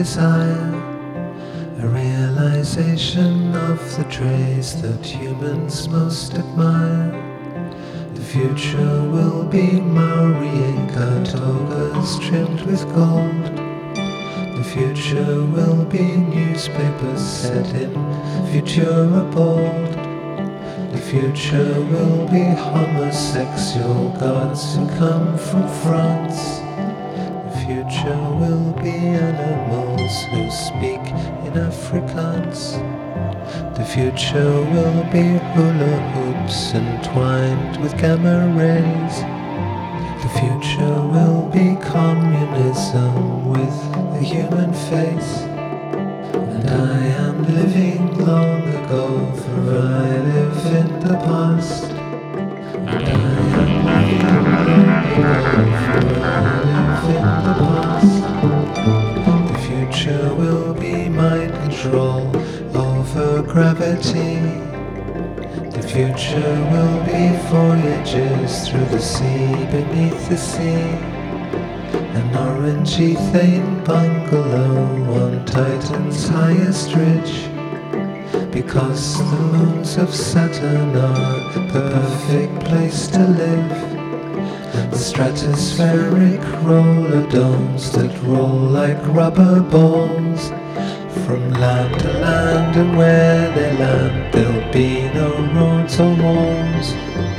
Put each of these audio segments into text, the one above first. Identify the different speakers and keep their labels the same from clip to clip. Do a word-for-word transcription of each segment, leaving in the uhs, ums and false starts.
Speaker 1: desire, a realization of the traits that humans most admire. The future will be Marieka togas trimmed with gold. The future will be newspapers set in Futura bold. The future will be homosexual gods who come from France. The future will be animals who speak in Afrikaans. The future will be hula hoops entwined with gamma rays. The future will be communism with a human face. And I am living long ago, for I live in the past. And I am living long ago, for I live in the past. The future will be mind control over gravity. The future will be voyages through the sea, beneath the sea. An orange ethane bungalow on Titan's highest ridge. Because the moons of Saturn are the perfect place to live. The stratospheric roller domes that roll like rubber balls. From land to land, and where they land, there'll be no roads or walls.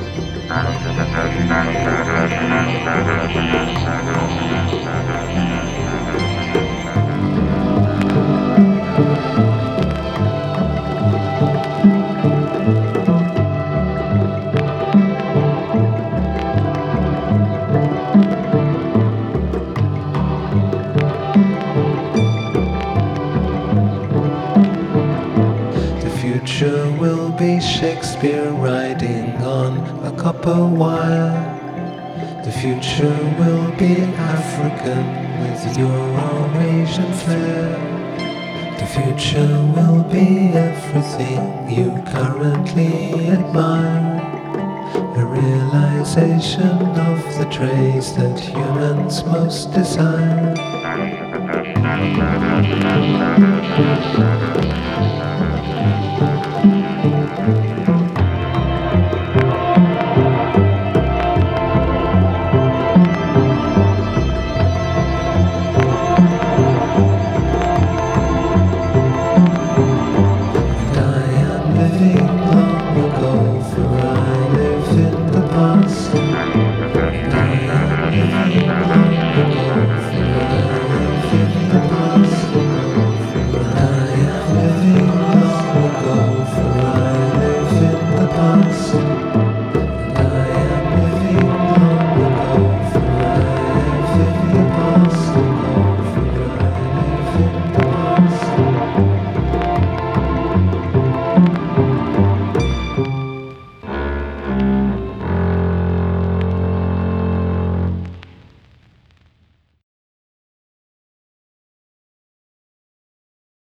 Speaker 1: The future will be Shakespeare riding on a copper wire. The future will be African with your Eurasian flair. The future will be everything you currently admire, a realization of the traits that humans most desire.